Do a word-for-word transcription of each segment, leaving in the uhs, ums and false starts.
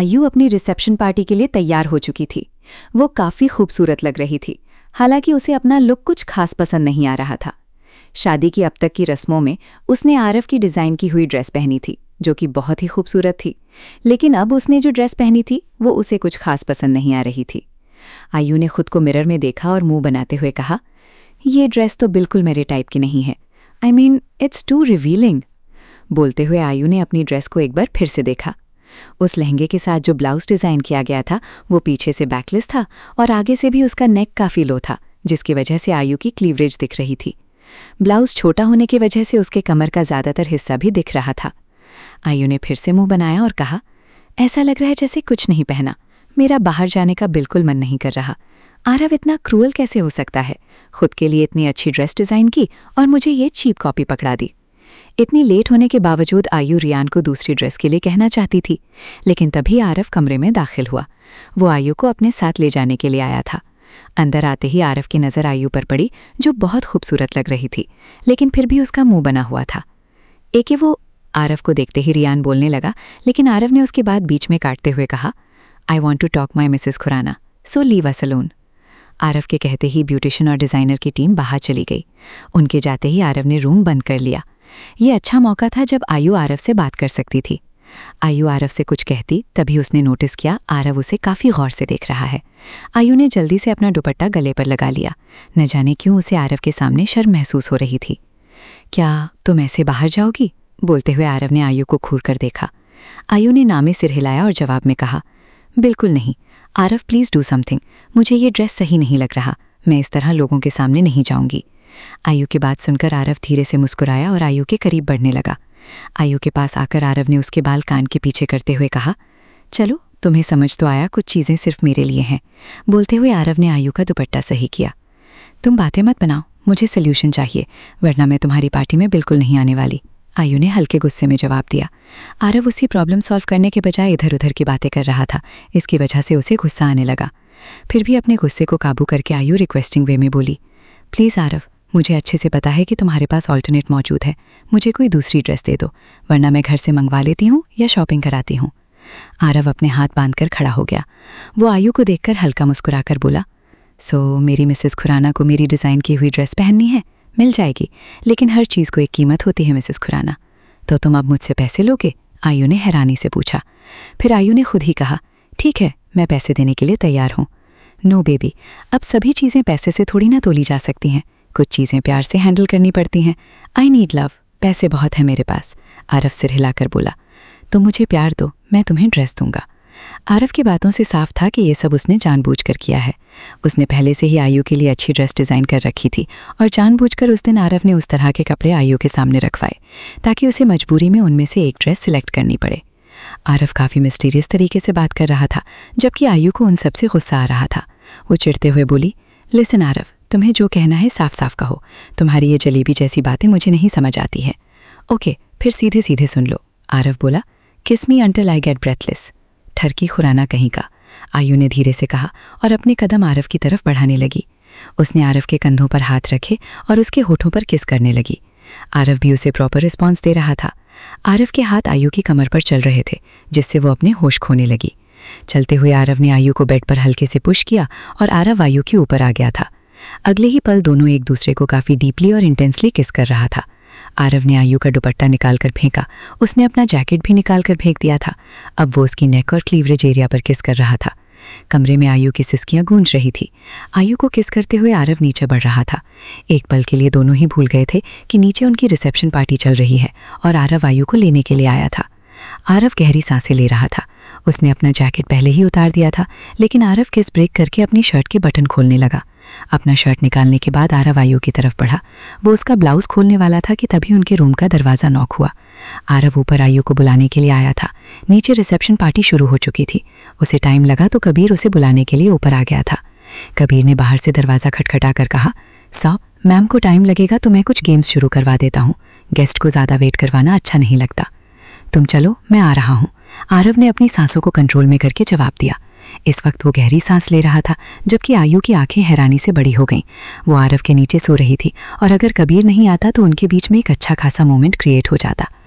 आयु अपनी reception party के लिए तैयार हो चुकी थी। वो काफ़ी खूबसूरत लग रही थी, हालांकि उसे अपना लुक कुछ खास पसंद नहीं आ रहा था। शादी की अब तक की रस्मों में उसने आरव की डिज़ाइन की हुई ड्रेस पहनी थी, जो कि बहुत ही खूबसूरत थी, लेकिन अब उसने जो ड्रेस पहनी थी वो उसे कुछ खास पसंद नहीं आ रही थी। आयु ने खुद को मिरर में देखा और मुंह बनाते हुए कहा, ये ड्रेस तो बिल्कुल मेरे टाइप की नहीं है। I mean it's too revealing. बोलते हुए आयु ने अपनी ड्रेस को एक बार फिर से देखा। उस लहंगे के साथ जो ब्लाउज डिज़ाइन किया गया था वो पीछे से बैकलेस था और आगे से भी उसका नेक काफ़ी लो था, जिसकी वजह से आयु की क्लीवरेज दिख रही थी। ब्लाउज छोटा होने की वजह से उसके कमर का ज़्यादातर हिस्सा भी दिख रहा था। आयु ने फिर से मुंह बनाया और कहा, ऐसा लग रहा है जैसे कुछ नहीं पहना। मेरा बाहर जाने का बिल्कुल मन नहीं कर रहा। आरव इतना क्रूअल कैसे हो सकता है? खुद के लिए इतनी अच्छी ड्रेस डिज़ाइन की और मुझे ये चीप कॉपी पकड़ा दी। इतनी लेट होने के बावजूद आयु रियान को दूसरी ड्रेस के लिए कहना चाहती थी, लेकिन तभी आरव कमरे में दाखिल हुआ। वो आयु को अपने साथ ले जाने के लिए आया था। अंदर आते ही आरव की नज़र आयु पर पड़ी, जो बहुत खूबसूरत लग रही थी, लेकिन फिर भी उसका मुंह बना हुआ था। एके वो आरव को देखते ही रियान बोलने लगा, लेकिन आरव ने उसकी बात बीच में काटते हुए कहा, I want to talk my Mrs Khurana, so leave us alone. Aarav के कहते ही ब्यूटिशियन और डिज़ाइनर की टीम बाहर चली गई। उनके जाते ही आरव ने रूम बंद कर लिया। ये अच्छा मौका था जब आयु आरव से बात कर सकती थी। आयु आरव से कुछ कहती तभी उसने नोटिस किया आरव उसे काफ़ी गौर से देख रहा है। आयु ने जल्दी से अपना दुपट्टा गले पर लगा लिया। न जाने क्यों उसे आरव के सामने शर्म महसूस हो रही थी। क्या तुम ऐसे बाहर जाओगी? बोलते हुए आरव ने आयु को घूर कर देखा। आयु ने नामे सिर हिलाया और जवाब में कहा, बिल्कुल नहीं। Aarav please do something. मुझे ये ड्रेस सही नहीं लग रहा। मैं इस तरह लोगों के सामने नहीं जाऊंगी। आयु की बात सुनकर आरव धीरे से मुस्कुराया और आयु के करीब बढ़ने लगा। आयु के पास आकर आरव ने उसके बाल कान के पीछे करते हुए कहा, चलो तुम्हें समझ तो आया, कुछ चीज़ें सिर्फ मेरे लिए हैं। बोलते हुए आरव ने आयु का दुपट्टा सही किया। तुम बातें मत बनाओ, मुझे सल्यूशन चाहिए, वरना मैं तुम्हारी पार्टी में बिल्कुल नहीं आने वाली। आयु ने हल्के गुस्से में जवाब दिया। आरव उसी प्रॉब्लम सॉल्व करने के बजाय इधर उधर की बातें कर रहा था। इसकी वजह से उसे गुस्सा आने लगा। फिर भी अपने गुस्से को काबू करके आयु रिक्वेस्टिंग वे में बोली, प्लीज़ आरव, मुझे अच्छे से पता है कि तुम्हारे पास ऑल्टरनेट मौजूद है। मुझे कोई दूसरी ड्रेस दे दो, वरना मैं घर से मंगवा लेती हूँ या शॉपिंग कराती हूँ। आरव अपने हाथ बांधकर खड़ा हो गया। वो आयु को देखकर हल्का मुस्कुराकर बोला, सो मेरी मिसेस खुराना को मेरी डिज़ाइन की हुई ड्रेस पहननी है? मिल जाएगी, लेकिन हर चीज़ को एक कीमत होती है मिसेस खुराना। तो तुम अब मुझसे पैसे लोगे? आयु ने हैरानी से पूछा। फिर आयु ने खुद ही कहा, ठीक है, मैं पैसे देने के लिए तैयार हूँ। नो बेबी, अब सभी चीज़ें पैसे से थोड़ी ना तोली जा सकती हैं। कुछ चीज़ें प्यार से हैंडल करनी पड़ती हैं। आई नीड लव, पैसे बहुत है मेरे पास। आरव सिर हिलाकर बोला, तुम मुझे प्यार दो, मैं तुम्हें ड्रेस दूंगा। आरव की बातों से साफ था कि ये सब उसने जानबूझकर किया है। उसने पहले से ही आयु के लिए अच्छी ड्रेस डिज़ाइन कर रखी थी और जानबूझकर उस दिन आरव ने उस तरह के कपड़े आयु के सामने रखवाए ताकि उसे मजबूरी में उनमें से एक ड्रेस सिलेक्ट करनी पड़े। आरव काफ़ी मिस्टीरियस तरीके से बात कर रहा था, जबकि आयु को उन सबसे गुस्सा आ रहा था। वो चिढ़ते हुए बोली, लिसन आरव, तुम्हें जो कहना है साफ साफ कहो। तुम्हारी ये जलेबी जैसी बातें मुझे नहीं समझ आती है। ओके, फिर सीधे सीधे सुन लो। आरव बोला, kiss me until I get breathless. ठरकी खुराना कहीं का, आयु ने धीरे से कहा और अपने कदम आरव की तरफ बढ़ाने लगी। उसने आरव के कंधों पर हाथ रखे और उसके होठों पर किस करने लगी। आरव भी उसे प्रॉपर रिस्पॉन्स दे रहा था। आरव के हाथ आयु की कमर पर चल रहे थे, जिससे वो अपने होश खोने लगी। चलते हुए आरव ने आयु को बेड पर हल्के से पुश किया और आरव आयु के ऊपर आ गया था। अगले ही पल दोनों एक दूसरे को काफ़ी डीपली और इंटेंसली किस कर रहा था। आरव ने आयु का दुपट्टा निकालकर फेंका। उसने अपना जैकेट भी निकालकर फेंक दिया था। अब वो उसकी नेक और क्लीवरेज एरिया पर किस कर रहा था। कमरे में आयु की सिसकियां गूंज रही थी। आयु को किस करते हुए आरव नीचे बढ़ रहा था। एक पल के लिए दोनों ही भूल गए थे कि नीचे उनकी रिसेप्शन पार्टी चल रही है और आरव आयु को लेने के लिए आया था। आरव गहरी सांसें ले रहा था। उसने अपना जैकेट पहले ही उतार दिया था, लेकिन आरव किस ब्रेक करके अपनी शर्ट के बटन खोलने लगा। अपना शर्ट निकालने के बाद आरव आयु की तरफ बढ़ा। वो उसका ब्लाउज खोलने वाला था कि तभी उनके रूम का दरवाज़ा नॉक हुआ। आरव ऊपर आयु को बुलाने के लिए आया था। नीचे रिसेप्शन पार्टी शुरू हो चुकी थी। उसे टाइम लगा तो कबीर उसे बुलाने के लिए ऊपर आ गया था। कबीर ने बाहर से दरवाज़ा खटखटा कर कहा, साहब, मैम को टाइम लगेगा तो मैं कुछ गेम्स शुरू करवा देता हूँ। गेस्ट को ज़्यादा वेट करवाना अच्छा नहीं लगता। तुम चलो, मैं आ रहा हूँ। आरव ने अपनी सांसों को कंट्रोल में करके जवाब दिया। इस वक्त वो गहरी सांस ले रहा था, जबकि आयु की आंखें हैरानी से बड़ी हो गईं। वो आरव के नीचे सो रही थी और अगर कबीर नहीं आता तो उनके बीच में एक अच्छा खासा मोमेंट क्रिएट हो जाता।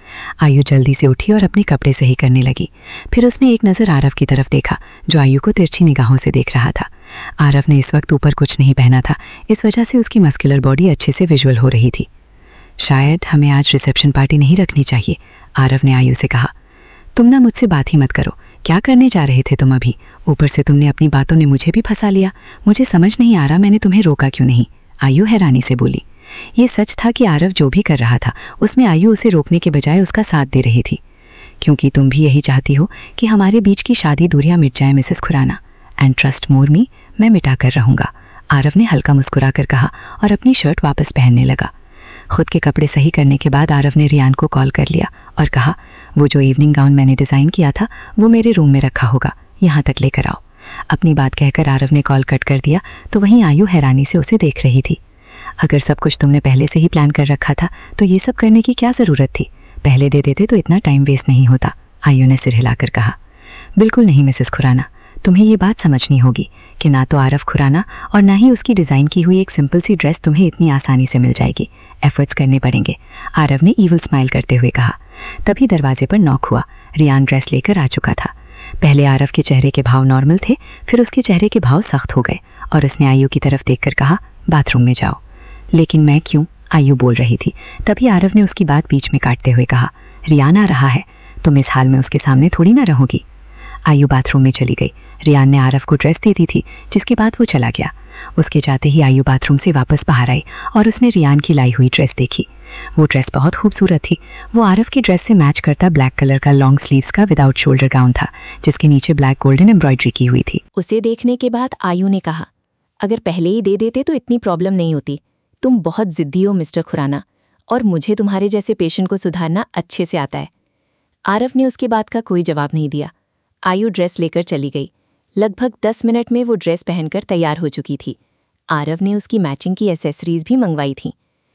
आयु जल्दी से उठी और अपने कपड़े सही करने लगी। फिर उसने एक नज़र आरव की तरफ देखा, जो आयु को तिरछी निगाहों से देख रहा था। आरव ने इस वक्त ऊपर कुछ नहीं पहना था, इस वजह से उसकी मस्कुलर बॉडी अच्छे से विजुअल हो रही थी। शायद हमें आज रिसेप्शन पार्टी नहीं रखनी चाहिए, आरव ने आयु से कहा। तुम ना मुझसे बात ही मत करो, क्या करने जा रहे थे तुम अभी? ऊपर से तुमने अपनी बातों ने मुझे भी फंसा लिया। मुझे समझ नहीं आ रहा मैंने तुम्हें रोका क्यों नहीं, आयु हैरानी से बोली। ये सच था कि आरव जो भी कर रहा था उसमें आयु उसे रोकने के बजाय उसका साथ दे रही थी। क्योंकि तुम भी यही चाहती हो कि हमारे बीच की शादी दूरियां मिट जाए Mrs Khurana, and trust more me, मैं मिटा कर रहूँगा, आरव ने हल्का मुस्कुरा कर कहा और अपनी शर्ट वापस पहनने लगा। खुद के कपड़े सही करने के बाद आरव ने रियान को कॉल कर लिया और कहा, वो जो इवनिंग गाउन मैंने डिज़ाइन किया था वो मेरे रूम में रखा होगा, यहाँ तक लेकर आओ। अपनी बात कहकर आरव ने कॉल कट कर दिया तो वहीं आयु हैरानी से उसे देख रही थी। अगर सब कुछ तुमने पहले से ही प्लान कर रखा था तो ये सब करने की क्या ज़रूरत थी? पहले दे देते तो इतना टाइम वेस्ट नहीं होता, आयु ने सिर हिलाकर कहा। बिल्कुल नहीं मिसेस खुराना, तुम्हें ये बात समझनी होगी कि ना तो आरव खुराना और ना ही उसकी डिज़ाइन की हुई एक सिंपल सी ड्रेस तुम्हें इतनी आसानी से मिल जाएगी, एफर्ट्स करने पड़ेंगे, आरव ने ईवल स्माइल करते हुए कहा। तभी दरवाजे पर नॉक हुआ। रियान ड्रेस लेकर आ चुका था। पहले आरव के चेहरे के भाव नॉर्मल थे, फिर उसके चेहरे के भाव सख्त हो गए और उसने आयु की तरफ देखकर कहा, बाथरूम में जाओ। लेकिन मैं क्यों? आयु बोल रही थी। तभी आरव ने उसकी बात बीच में काटते हुए कहा, रियान आ रहा है, तुम इस हाल में उसके सामने थोड़ी ना रहोगी। आयु बाथरूम में चली गई। रियान ने आरव को ड्रेस दे दी थी, जिसके बाद वो चला गया। उसके जाते ही आयु बाथरूम से वापस बाहर आई और उसने रियान की लाई हुई ड्रेस देखी। वो ड्रेस बहुत खूबसूरत थी। वो आरव की ड्रेस से मैच करता ब्लैक कलर का लॉन्ग स्लीव्स का विदाउट शोल्डर गाउन था, जिसके नीचे ब्लैक गोल्डन एम्ब्रॉयडरी की हुई थी। उसे देखने के बाद आयु ने कहा, अगर पहले ही दे देते तो इतनी प्रॉब्लम नहीं होती। तुम बहुत जिद्दी हो मिस्टर खुराना, और मुझे तुम्हारे जैसे पेशेंट को सुधारना अच्छे से आता है। आरव ने उसकी बात का कोई जवाब नहीं दिया। आयु ड्रेस लेकर चली गई। लगभग दस मिनट में वो ड्रेस पहनकर तैयार हो चुकी थी। आरव ने उसकी मैचिंग की एसेसरीज भी मंगवाई थीं।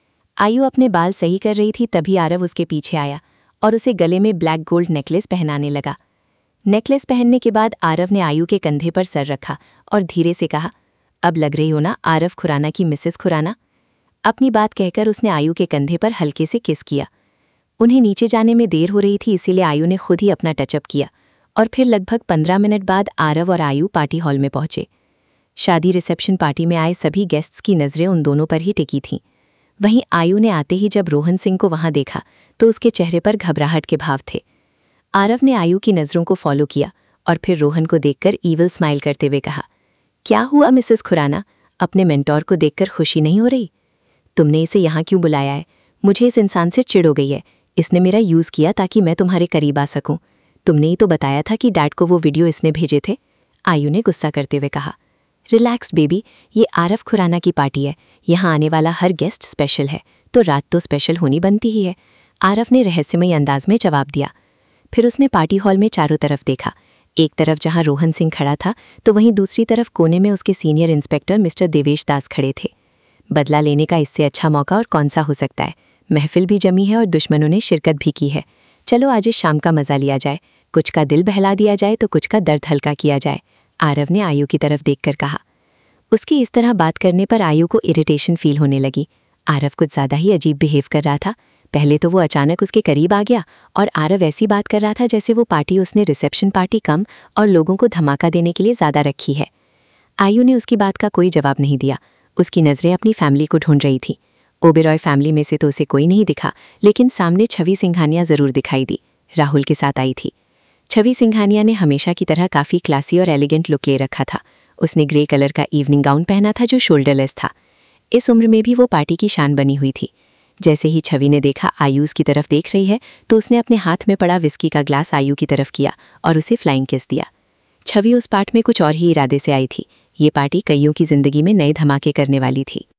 आयु अपने बाल सही कर रही थी, तभी आरव उसके पीछे आया और उसे गले में ब्लैक गोल्ड नेकलेस पहनाने लगा। नेकलेस पहनने के बाद आरव ने आयु के कंधे पर सर रखा और धीरे से कहा, अब लग रही हो ना आरव खुराना की मिसेस खुराना। अपनी बात कहकर उसने आयु के कंधे पर हल्के से किस किया। उन्हें नीचे जाने में देर हो रही थी, इसीलिए आयु ने खुद ही अपना टचअप किया और फिर लगभग पंद्रह मिनट बाद आरव और आयु पार्टी हॉल में पहुंचे। शादी रिसेप्शन पार्टी में आए सभी गेस्ट्स की नज़रें उन दोनों पर ही टिकी थीं। वहीं आयु ने आते ही जब रोहन सिंह को वहां देखा तो उसके चेहरे पर घबराहट के भाव थे। आरव ने आयु की नज़रों को फॉलो किया और फिर रोहन को देखकर ईवल स्माइल करते हुए कहा, क्या हुआ मिसेस खुराना, अपने मेंटोर को देखकर खुशी नहीं हो रही? तुमने इसे यहाँ क्यों बुलाया है? मुझे इस इंसान से चिढ़ हो गई है। इसने मेरा यूज़ किया ताकि मैं तुम्हारे करीब आ सकूं। तुमने ही तो बताया था कि डैड को वो वीडियो इसने भेजे थे, आयु ने गुस्सा करते हुए कहा। रिलैक्स बेबी, ये आरव खुराना की पार्टी है, यहाँ आने वाला हर गेस्ट स्पेशल है, तो रात तो स्पेशल होनी बनती ही है, आरव ने रहस्यमय अंदाज में जवाब दिया। फिर उसने पार्टी हॉल में चारों तरफ देखा। एक तरफ जहाँ रोहन सिंह खड़ा था तो वहीं दूसरी तरफ कोने में उसके senior inspector Mr Devesh Das खड़े थे। बदला लेने का इससे अच्छा मौका और कौन सा हो सकता है। महफिल भी जमी है और दुश्मनों ने शिरकत भी की है। चलो आज इस शाम का मजा लिया जाए, कुछ का दिल बहला दिया जाए तो कुछ का दर्द हल्का किया जाए, आरव ने आयु की तरफ देखकर कहा। उसकी इस तरह बात करने पर आयु को इरिटेशन फील होने लगी। आरव कुछ ज़्यादा ही अजीब बिहेव कर रहा था। पहले तो वो अचानक उसके करीब आ गया और आरव ऐसी बात कर रहा था जैसे वो पार्टी उसने रिसेप्शन पार्टी कम और लोगों को धमाका देने के लिए ज़्यादा रखी है। आयु ने उसकी बात का कोई जवाब नहीं दिया। उसकी नज़रें अपनी फैमिली को ढूंढ रही थी। ओबेरॉय फैमिली में से तो उसे कोई नहीं दिखा, लेकिन सामने छवि सिंघानिया ज़रूर दिखाई दी। राहुल के साथ आई थी। छवि सिंघानिया ने हमेशा की तरह काफ़ी क्लासी और एलिगेंट लुक ले रखा था। उसने ग्रे कलर का इवनिंग गाउन पहना था जो शोल्डरलेस था। इस उम्र में भी वो पार्टी की शान बनी हुई थी। जैसे ही छवि ने देखा आयुष की तरफ देख रही है तो उसने अपने हाथ में पड़ा विस्की का ग्लास आयु की तरफ किया और उसे फ्लाइंग किस दिया। छवि उस पार्ट में कुछ और ही इरादे से आई थी। ये पार्टी कईयों की जिंदगी में नए धमाके करने वाली थी।